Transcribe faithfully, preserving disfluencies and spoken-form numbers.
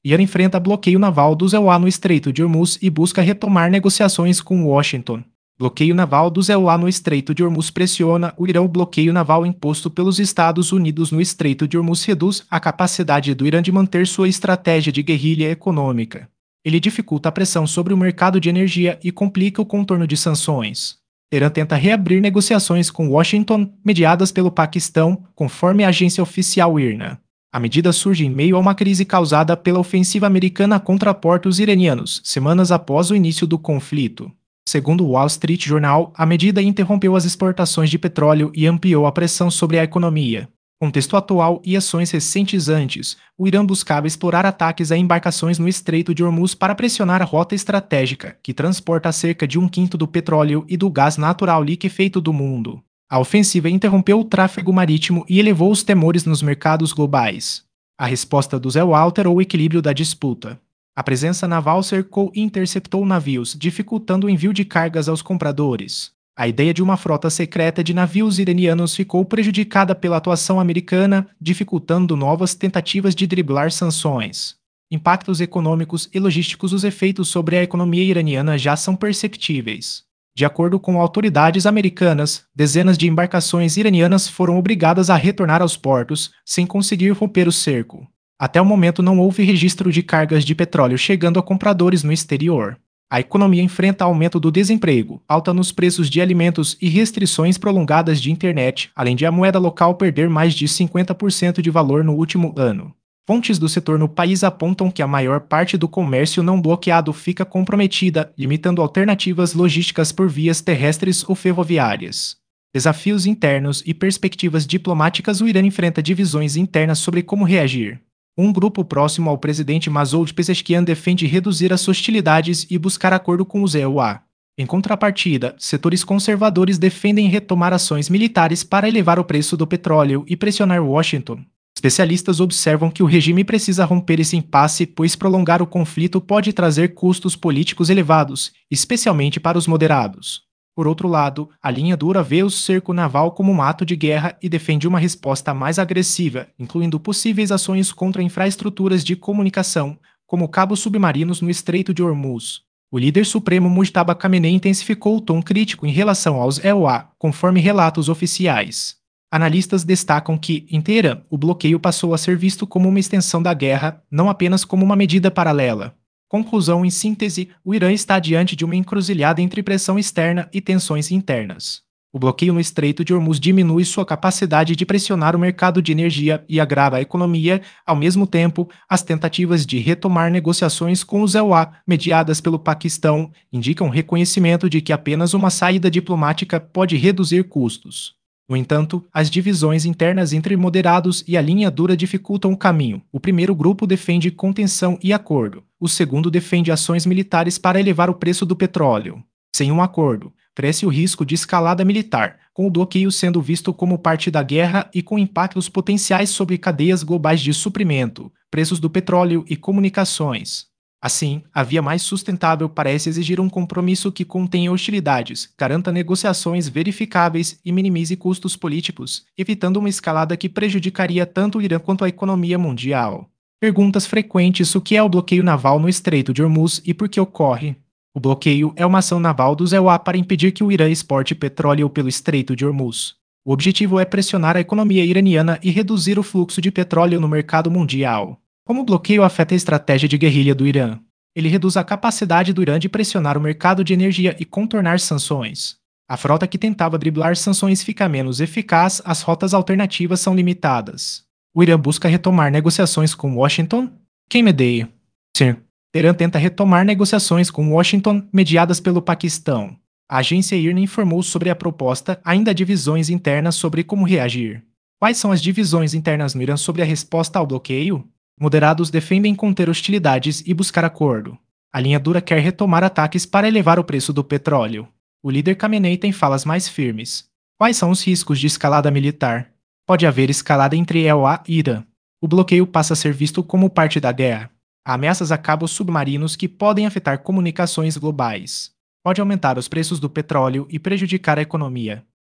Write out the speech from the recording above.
Irã enfrenta bloqueio naval dos E U A no Estreito de Hormuz e busca retomar negociações com Washington. Bloqueio naval dos E U A no Estreito de Hormuz pressiona o Irã. O bloqueio naval imposto pelos Estados Unidos no Estreito de Hormuz reduz a capacidade do Irã de manter sua estratégia de guerrilha econômica. Ele dificulta a pressão sobre o mercado de energia e complica o contorno de sanções. Irã tenta reabrir negociações com Washington, mediadas pelo Paquistão, conforme a agência oficial I R N A. A medida surge em meio a uma crise causada pela ofensiva americana contra portos iranianos, semanas após o início do conflito. Segundo o Wall Street Journal, a medida interrompeu as exportações de petróleo e ampliou a pressão sobre a economia. Contexto atual e ações recentes antes, o Irã buscava explorar ataques a embarcações no Estreito de Hormuz para pressionar a rota estratégica, que transporta cerca de um quinto do petróleo e do gás natural liquefeito do mundo. A ofensiva interrompeu o tráfego marítimo e elevou os temores nos mercados globais. A resposta dos E U A alterou o equilíbrio da disputa. A presença naval cercou e interceptou navios, dificultando o envio de cargas aos compradores. A ideia de uma frota secreta de navios iranianos ficou prejudicada pela atuação americana, dificultando novas tentativas de driblar sanções. Impactos econômicos e logísticos. Os efeitos sobre a economia iraniana já são perceptíveis. De acordo com autoridades americanas, dezenas de embarcações iranianas foram obrigadas a retornar aos portos, sem conseguir romper o cerco. Até o momento não houve registro de cargas de petróleo chegando a compradores no exterior. A economia enfrenta aumento do desemprego, alta nos preços de alimentos e restrições prolongadas de internet, além de a moeda local perder mais de cinquenta por cento de valor no último ano. Fontes do setor no país apontam que a maior parte do comércio não bloqueado fica comprometida, limitando alternativas logísticas por vias terrestres ou ferroviárias. Desafios internos e perspectivas diplomáticas. O Irã enfrenta divisões internas sobre como reagir. Um grupo próximo ao presidente Masoud Pezeshkian defende reduzir as hostilidades e buscar acordo com os E U A. Em contrapartida, setores conservadores defendem retomar ações militares para elevar o preço do petróleo e pressionar Washington. Especialistas observam que o regime precisa romper esse impasse, pois prolongar o conflito pode trazer custos políticos elevados, especialmente para os moderados. Por outro lado, a linha dura vê o cerco naval como um ato de guerra e defende uma resposta mais agressiva, incluindo possíveis ações contra infraestruturas de comunicação, como cabos submarinos no Estreito de Hormuz. O líder supremo Mujtaba Khamenei intensificou o tom crítico em relação aos E U A, conforme relatos oficiais. Analistas destacam que, em Teherã, o bloqueio passou a ser visto como uma extensão da guerra, não apenas como uma medida paralela. Conclusão. Em síntese, o Irã está diante de uma encruzilhada entre pressão externa e tensões internas. O bloqueio no Estreito de Hormuz diminui sua capacidade de pressionar o mercado de energia e agrava a economia. Ao mesmo tempo, as tentativas de retomar negociações com os E U A, mediadas pelo Paquistão, indicam reconhecimento de que apenas uma saída diplomática pode reduzir custos. No entanto, as divisões internas entre moderados e a linha dura dificultam o caminho. O primeiro grupo defende contenção e acordo. O segundo defende ações militares para elevar o preço do petróleo. Sem um acordo, cresce o risco de escalada militar, com o bloqueio sendo visto como parte da guerra e com impactos potenciais sobre cadeias globais de suprimento, preços do petróleo e comunicações. Assim, a via mais sustentável parece exigir um compromisso que contenha hostilidades, garanta negociações verificáveis e minimize custos políticos, evitando uma escalada que prejudicaria tanto o Irã quanto a economia mundial. Perguntas frequentes: o que é o bloqueio naval no Estreito de Hormuz e por que ocorre? O bloqueio é uma ação naval dos E U A para impedir que o Irã exporte petróleo pelo Estreito de Hormuz. O objetivo é pressionar a economia iraniana e reduzir o fluxo de petróleo no mercado mundial. Como o bloqueio afeta a estratégia de guerrilha do Irã? Ele reduz a capacidade do Irã de pressionar o mercado de energia e contornar sanções. A frota que tentava driblar sanções fica menos eficaz, as rotas alternativas são limitadas. O Irã busca retomar negociações com Washington? Quem medeia? Sim. Teherã tenta retomar negociações com Washington, mediadas pelo Paquistão. A agência I R N A informou sobre a proposta, ainda há divisões internas sobre como reagir. Quais são as divisões internas no Irã sobre a resposta ao bloqueio? Moderados defendem conter hostilidades e buscar acordo. A linha dura quer retomar ataques para elevar o preço do petróleo. O líder Khamenei tem falas mais firmes. Quais são os riscos de escalada militar? Pode haver escalada entre E U A e Irã. O bloqueio passa a ser visto como parte da guerra. Há ameaças a cabos submarinos que podem afetar comunicações globais. Pode aumentar os preços do petróleo e prejudicar a economia.